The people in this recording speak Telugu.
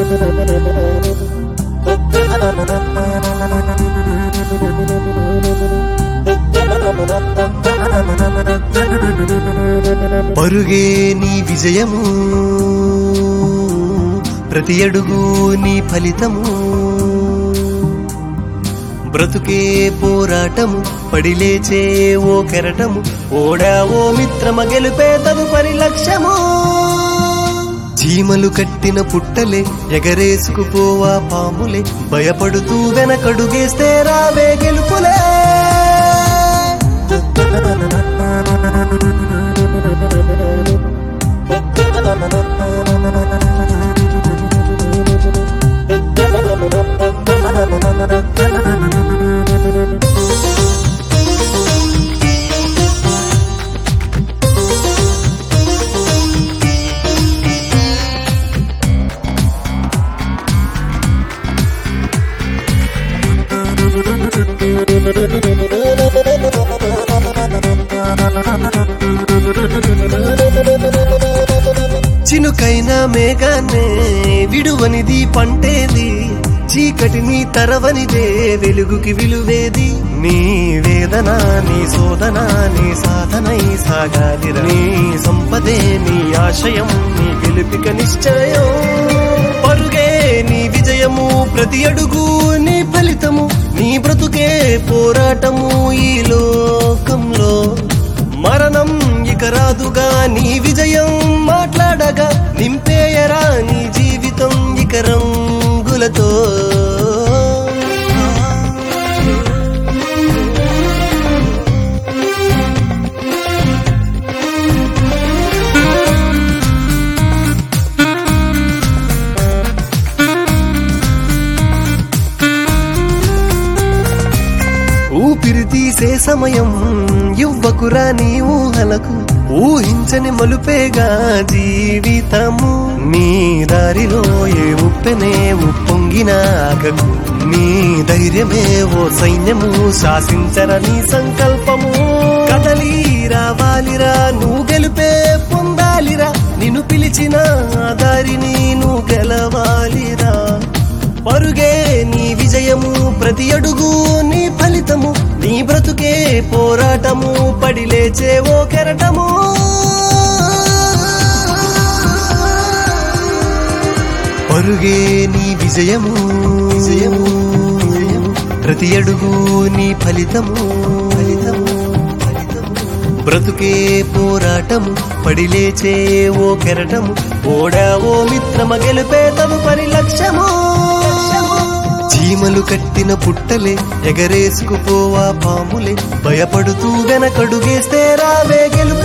పరుగే నీ విజయము, ప్రతి అడుగు నీ ఫలితము, బ్రతుకే పోరాటము, పడిలేచే ఓ కెరటము, ఓడావో మిత్రమ గెలుపే తదుపరి లక్ష్యము. చీమలు కట్టిన పుట్టలే, ఎగరేసుకుపోవా పాములే, భయపడుతూ వెనకడుగేస్తే రావే గెలుపులే. చినుకైన మేఘాన్నే విడువనిది పంటేది, చీకటిని తరవనిదే వెలుగుకి విలువేది. నీ వేదన నీ శోధన నీ సాధనై సాగాలిరా, నీ సంపదే నీ ఆశయం నీ గెలుపిక నిశ్చయం. పరుగే నీ విజయము, ప్రతి అడుగు నీ ఫలితము, నీ బ్రతుకే పోరాటము. ఈ లోకంలో మరణం ఇక రాదుగా, నీ విజయం మాట్లాడగా, నింపేయరా నీ జీవితం ఇక రంగులతో. ఊపిరి తీసే సమయం ఇవ్వకురా నీ ఊహలకు, ఊహించని మలుపేగా జీవితము. నీ దారిలో ఏ ఉప్పెనే ఉప్పొంగినా ఆగకు, నీ ధైర్యమే ఓ సైన్యము, శాసించరా నీ సంకల్పము. కదలి రావాలిరా నువ్వు గెలుపే పొందాలిరా, నిన్ను పిలిచిన దారిని నువ్వు గెలవాలిరా. పరుగే నీ విజయము, ప్రతి అడుగు నీ ఫలితము, నీ బ్రతుకే పోరాటము, పడిలేచే ఓ కెరటము. పరుగే నీ విజయము, ప్రతి అడుగు నీ ఫలితము, బ్రతుకే పోరాటము, పడిలేచే ఓ కెరటము, ఓడావో మిత్రమ గెలుపే తదుపరి లక్ష్యము. చీమలు కట్టిన పుట్టలే, ఎగరేసుకుపోవా పాములే, భయపడుతూ వెనకడుగేస్తే రావే గెలుపు.